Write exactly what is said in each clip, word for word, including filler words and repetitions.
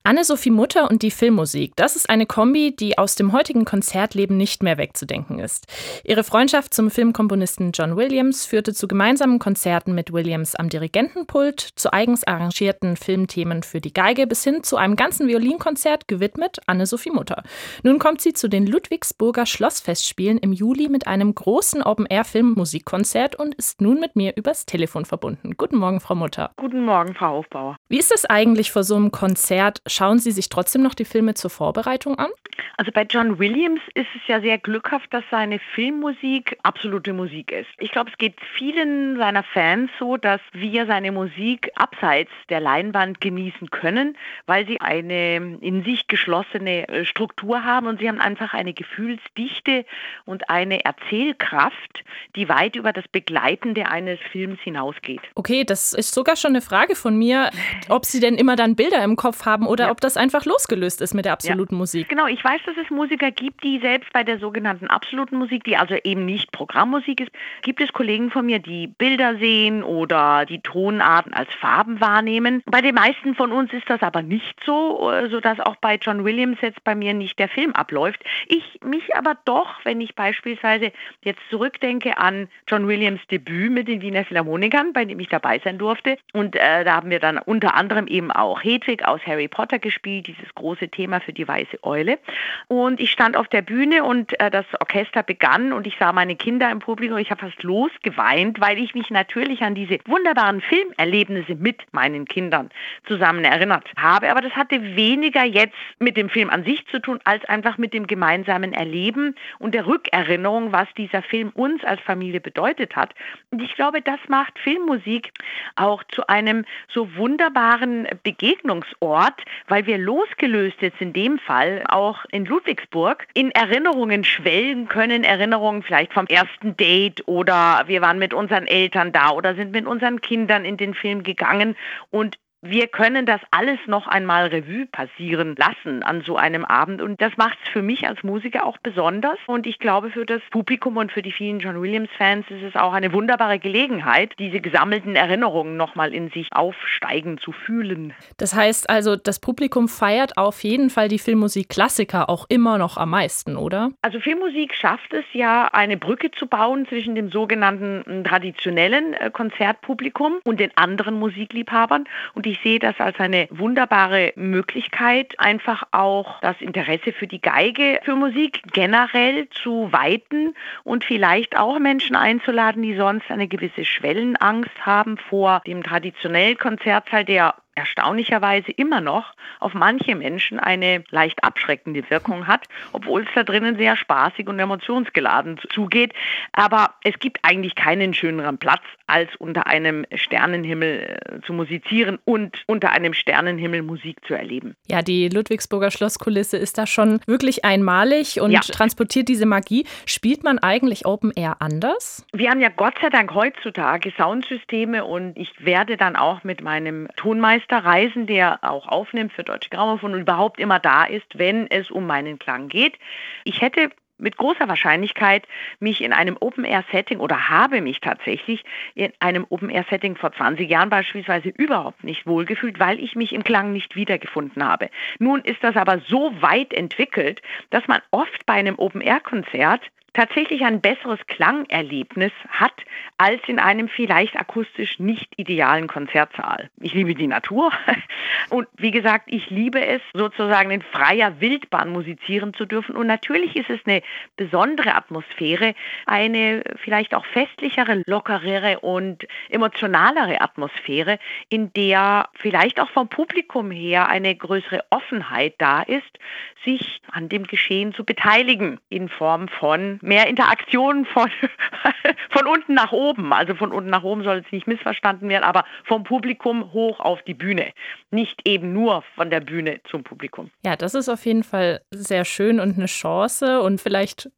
Anne-Sophie Mutter und die Filmmusik, das ist eine Kombi, die aus dem heutigen Konzertleben nicht mehr wegzudenken ist. Ihre Freundschaft zum Filmkomponisten John Williams führte zu gemeinsamen Konzerten mit Williams am Dirigentenpult, zu eigens arrangierten Filmthemen für die Geige bis hin zu einem ganzen Violinkonzert gewidmet Anne-Sophie Mutter. Nun kommt sie zu den Ludwigsburger Schlossfestspielen im Juli mit einem großen Open-Air-Filmmusikkonzert und ist nun mit mir übers Telefon verbunden. Guten Morgen, Frau Mutter. Guten Morgen, Frau Hofbauer. Wie ist es eigentlich vor so einem Konzert? Schauen Sie sich trotzdem noch die Filme zur Vorbereitung an? Also bei John Williams ist es ja sehr glückhaft, dass seine Filmmusik absolute Musik ist. Ich glaube, es geht vielen seiner Fans so, dass wir seine Musik abseits der Leinwand genießen können, weil sie eine in sich geschlossene Struktur haben und sie haben einfach eine Gefühlsdichte und eine Erzählkraft, die weit über das Begleitende eines Films hinausgeht. Okay, das ist sogar schon eine Frage von mir, ob Sie denn immer dann Bilder im Kopf haben oder ja. ob das einfach losgelöst ist mit der absoluten ja. Musik. Genau, ich weiß, dass es Musiker gibt, die selbst bei der sogenannten absoluten Musik, die also eben nicht Programmmusik ist, gibt es Kollegen von mir, die Bilder sehen oder die Tonarten als Farben wahrnehmen. Bei den meisten von uns ist das aber nicht so, sodass auch bei John Williams jetzt bei mir nicht der Film abläuft. Ich mich aber doch, wenn ich beispielsweise jetzt zurückdenke an John Williams Debüt mit den Wiener Philharmonikern, bei dem ich dabei sein durfte. Und äh, da haben wir dann unter anderem eben auch Hedwig aus Harry Potter gespielt, dieses große Thema für die weiße Eule. Und ich stand auf der Bühne und äh, das Orchester begann und ich sah meine Kinder im Publikum. Ich habe fast losgeweint, weil ich mich natürlich an diese wunderbaren Filmerlebnisse mit meinen Kindern zusammen erinnert habe. Aber das hatte weniger jetzt mit dem Film an sich zu tun, als einfach mit dem gemeinsamen Erleben und der Rückerinnerung, was dieser Film uns als Familie bedeutet hat. Und ich glaube, das macht Filmmusik auch zu einem so wunderbaren Begegnungsort, weil wir losgelöst jetzt in dem Fall auch in Ludwigsburg in Erinnerungen schwelgen können, Erinnerungen vielleicht vom ersten Date oder wir waren mit unseren Eltern da oder sind mit unseren Kindern in den Film gegangen und wir können das alles noch einmal Revue passieren lassen an so einem Abend und das macht es für mich als Musiker auch besonders und ich glaube für das Publikum und für die vielen John Williams-Fans ist es auch eine wunderbare Gelegenheit, diese gesammelten Erinnerungen noch mal in sich aufsteigen zu fühlen. Das heißt also, das Publikum feiert auf jeden Fall die Filmmusik-Klassiker auch immer noch am meisten, oder? Also Filmmusik schafft es ja, eine Brücke zu bauen zwischen dem sogenannten traditionellen Konzertpublikum und den anderen Musikliebhabern und ich sehe das als eine wunderbare Möglichkeit, einfach auch das Interesse für die Geige, für Musik generell zu weiten und vielleicht auch Menschen einzuladen, die sonst eine gewisse Schwellenangst haben vor dem traditionellen Konzertsaal, der erstaunlicherweise immer noch auf manche Menschen eine leicht abschreckende Wirkung hat, obwohl es da drinnen sehr spaßig und emotionsgeladen zugeht. Aber es gibt eigentlich keinen schöneren Platz, als unter einem Sternenhimmel zu musizieren und unter einem Sternenhimmel Musik zu erleben. Ja, die Ludwigsburger Schlosskulisse ist da schon wirklich einmalig und ja. transportiert diese Magie. Spielt man eigentlich Open Air anders? Wir haben ja Gott sei Dank heutzutage Soundsysteme und ich werde dann auch mit meinem Tonmeister reisen, der auch aufnimmt für Deutsche Grammophon und überhaupt immer da ist, wenn es um meinen Klang geht. Ich hätte mit großer Wahrscheinlichkeit mich in einem Open-Air-Setting oder habe mich tatsächlich in einem Open-Air-Setting vor zwanzig Jahren beispielsweise überhaupt nicht wohlgefühlt, weil ich mich im Klang nicht wiedergefunden habe. Nun ist das aber so weit entwickelt, dass man oft bei einem Open-Air-Konzert tatsächlich ein besseres Klangerlebnis hat als in einem vielleicht akustisch nicht idealen Konzertsaal. Ich liebe die Natur und wie gesagt, ich liebe es, sozusagen in freier Wildbahn musizieren zu dürfen und natürlich ist es eine besondere Atmosphäre, eine vielleicht auch festlichere, lockerere und emotionalere Atmosphäre, in der vielleicht auch vom Publikum her eine größere Offenheit da ist, sich an dem Geschehen zu beteiligen in Form von mehr Interaktion von, von unten nach oben. Also von unten nach oben soll es nicht missverstanden werden, aber vom Publikum hoch auf die Bühne. Nicht eben nur von der Bühne zum Publikum. Ja, das ist auf jeden Fall sehr schön und eine Chance und vielleicht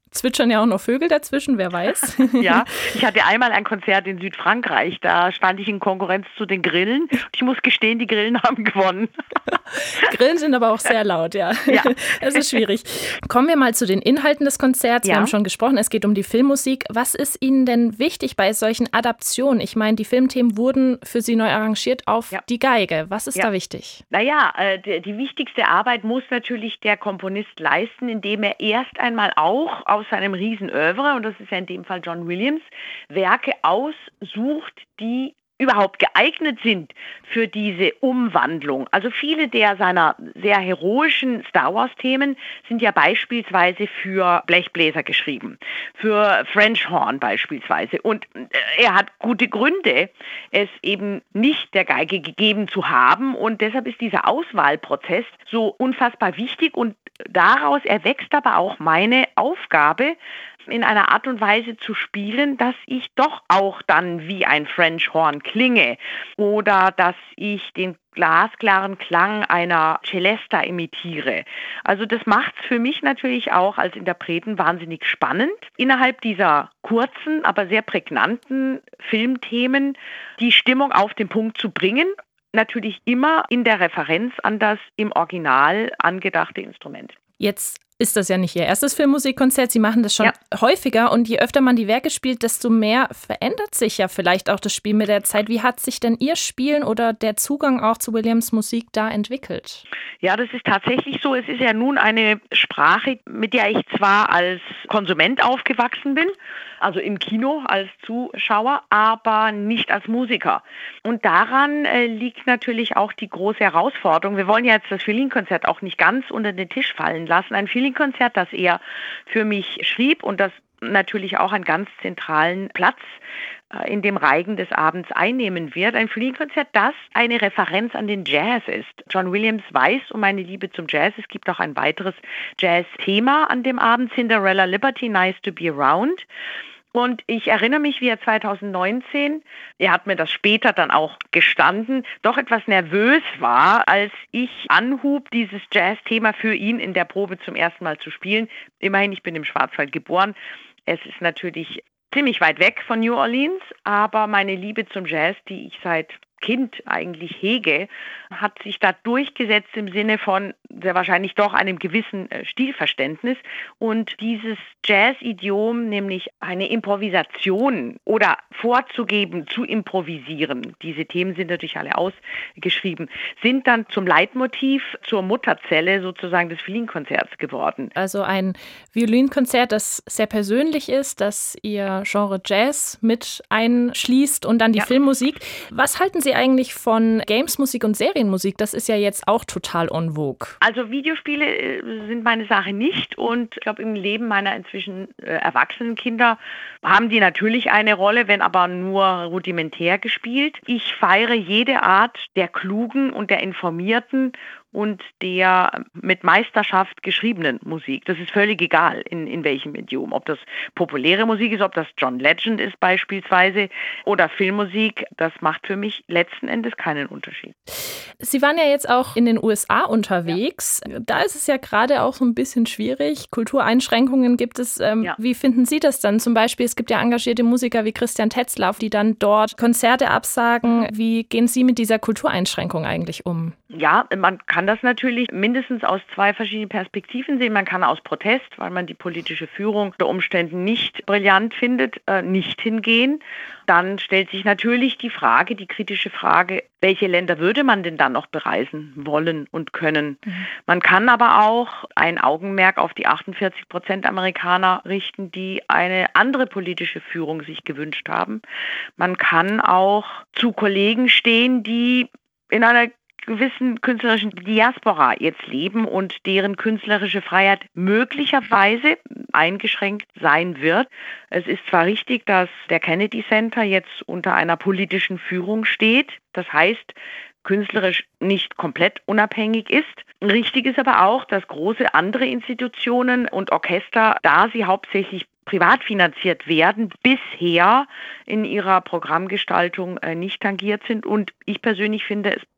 zwitschern ja auch noch Vögel dazwischen, wer weiß. Ja, ich hatte einmal ein Konzert in Südfrankreich, da stand ich in Konkurrenz zu den Grillen. Ich muss gestehen, die Grillen haben gewonnen. Grillen sind aber auch sehr laut, ja. Ja. Es ist schwierig. Kommen wir mal zu den Inhalten des Konzerts. Ja. Wir haben schon gesprochen, es geht um die Filmmusik. Was ist Ihnen denn wichtig bei solchen Adaptionen? Ich meine, die Filmthemen wurden für Sie neu arrangiert auf Ja. die Geige. Was ist Ja. da wichtig? Naja, äh, die, die wichtigste Arbeit muss natürlich der Komponist leisten, indem er erst einmal auch aus seinem Riesenœuvre, und das ist ja in dem Fall John Williams, Werke aussucht, die überhaupt geeignet sind für diese Umwandlung. Also viele der seiner sehr heroischen Star Wars-Themen sind ja beispielsweise für Blechbläser geschrieben, für French Horn beispielsweise. Und er hat gute Gründe, es eben nicht der Geige gegeben zu haben. Und deshalb ist dieser Auswahlprozess so unfassbar wichtig. Und daraus erwächst aber auch meine Aufgabe, in einer Art und Weise zu spielen, dass ich doch auch dann wie ein French Horn klinge oder dass ich den glasklaren Klang einer Celesta imitiere. Also das macht es für mich natürlich auch als Interpreten wahnsinnig spannend, innerhalb dieser kurzen, aber sehr prägnanten Filmthemen die Stimmung auf den Punkt zu bringen. Natürlich immer in der Referenz an das im Original angedachte Instrument. Jetzt ist das ja nicht Ihr erstes Filmmusikkonzert. Sie machen das schon ja. häufiger. Und je öfter man die Werke spielt, desto mehr verändert sich ja vielleicht auch das Spiel mit der Zeit. Wie hat sich denn Ihr Spielen oder der Zugang auch zu Williams Musik da entwickelt? Ja, das ist tatsächlich so. Es ist ja nun eine Sprache, mit der ich zwar als Konsument aufgewachsen bin, also im Kino als Zuschauer, aber nicht als Musiker. Und daran äh, liegt natürlich auch die große Herausforderung. Wir wollen ja jetzt das Violinkonzert auch nicht ganz unter den Tisch fallen lassen. Ein Violinkonzert, das er für mich schrieb und das natürlich auch einen ganz zentralen Platz äh, in dem Reigen des Abends einnehmen wird. Ein Violinkonzert, das eine Referenz an den Jazz ist. John Williams weiß um meine Liebe zum Jazz. Es gibt auch ein weiteres Jazz-Thema an dem Abend, Cinderella Liberty, Nice to be Around. Und ich erinnere mich, wie er zweitausendneunzehn, er hat mir das später dann auch gestanden, doch etwas nervös war, als ich anhub, dieses Jazz-Thema für ihn in der Probe zum ersten Mal zu spielen. Immerhin, ich bin im Schwarzwald geboren. Es ist natürlich ziemlich weit weg von New Orleans, aber meine Liebe zum Jazz, die ich seit Kind eigentlich hege, hat sich da durchgesetzt im Sinne von sehr wahrscheinlich doch einem gewissen Stilverständnis. Und dieses Jazz-Idiom, nämlich eine Improvisation oder vorzugeben, zu improvisieren, diese Themen sind natürlich alle ausgeschrieben, sind dann zum Leitmotiv zur Mutterzelle sozusagen des Violinkonzerts geworden. Also ein Violinkonzert, das sehr persönlich ist, das Ihr Genre Jazz mit einschließt und dann die ja. Filmmusik. Was halten Sie eigentlich von Games-Musik und Serienmusik? Das ist ja jetzt auch total en vogue. Also Videospiele sind meine Sache nicht und ich glaube im Leben meiner inzwischen äh, erwachsenen Kinder haben die natürlich eine Rolle, wenn aber nur rudimentär gespielt. Ich feiere jede Art der klugen und der informierten und der mit Meisterschaft geschriebenen Musik. Das ist völlig egal, in, in welchem Medium. Ob das populäre Musik ist, ob das John Legend ist beispielsweise oder Filmmusik, das macht für mich letzten Endes keinen Unterschied. Sie waren ja jetzt auch in den U S A unterwegs. Ja. Da ist es ja gerade auch so ein bisschen schwierig. Kultureinschränkungen gibt es. Ähm, ja. Wie finden Sie das dann? Zum Beispiel, es gibt ja engagierte Musiker wie Christian Tetzlaff, die dann dort Konzerte absagen. Wie gehen Sie mit dieser Kultureinschränkung eigentlich um? Ja, man kann das natürlich mindestens aus zwei verschiedenen Perspektiven sehen. Man kann aus Protest, weil man die politische Führung unter Umständen nicht brillant findet, äh, nicht hingehen. Dann stellt sich natürlich die Frage, die kritische Frage, welche Länder würde man denn dann noch bereisen wollen und können? Mhm. Man kann aber auch ein Augenmerk auf die achtundvierzig Prozent Amerikaner richten, die eine andere politische Führung sich gewünscht haben. Man kann auch zu Kollegen stehen, die in einer gewissen künstlerischen Diaspora jetzt leben und deren künstlerische Freiheit möglicherweise eingeschränkt sein wird. Es ist zwar richtig, dass der Kennedy Center jetzt unter einer politischen Führung steht, das heißt, künstlerisch nicht komplett unabhängig ist. Richtig ist aber auch, dass große andere Institutionen und Orchester, da sie hauptsächlich privat finanziert werden, bisher in ihrer Programmgestaltung nicht tangiert sind. Und ich persönlich finde es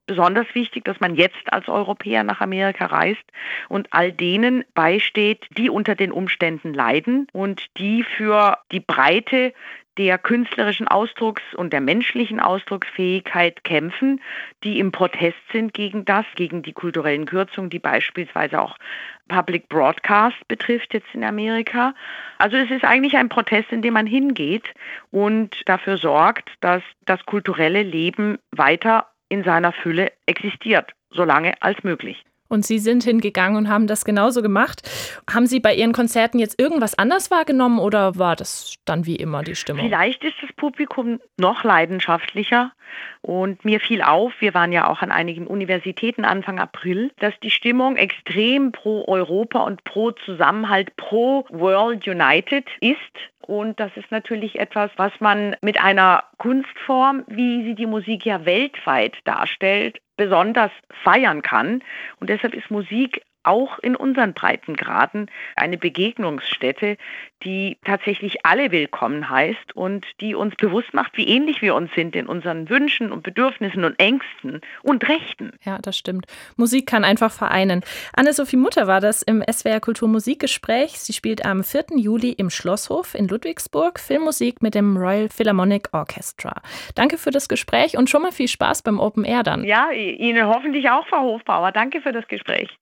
besonders wichtig, dass man jetzt als Europäer nach Amerika reist und all denen beisteht, die unter den Umständen leiden und die für die Breite der künstlerischen Ausdrucks- und der menschlichen Ausdrucksfähigkeit kämpfen, die im Protest sind gegen das, gegen die kulturellen Kürzungen, die beispielsweise auch Public Broadcast betrifft jetzt in Amerika. Also es ist eigentlich ein Protest, in dem man hingeht und dafür sorgt, dass das kulturelle Leben weiter in seiner Fülle existiert, solange als möglich. Und Sie sind hingegangen und haben das genauso gemacht. Haben Sie bei Ihren Konzerten jetzt irgendwas anders wahrgenommen oder war das dann wie immer die Stimmung? Vielleicht ist das Publikum noch leidenschaftlicher und mir fiel auf, wir waren ja auch an einigen Universitäten Anfang April, dass die Stimmung extrem pro Europa und pro Zusammenhalt, pro World United ist. Und das ist natürlich etwas, was man mit einer Kunstform, wie sie die Musik ja weltweit darstellt, besonders feiern kann. Und deshalb ist Musik auch in unseren Breitengraden eine Begegnungsstätte, die tatsächlich alle willkommen heißt und die uns bewusst macht, wie ähnlich wir uns sind in unseren Wünschen und Bedürfnissen und Ängsten und Rechten. Ja, das stimmt. Musik kann einfach vereinen. Anne-Sophie Mutter war das im S W R Kulturmusikgespräch. Sie spielt am vierten Juli im Schlosshof in Ludwigsburg Filmmusik mit dem Royal Philharmonic Orchestra. Danke für das Gespräch und schon mal viel Spaß beim Open Air dann. Ja, Ihnen hoffentlich auch, Frau Hofbauer. Danke für das Gespräch.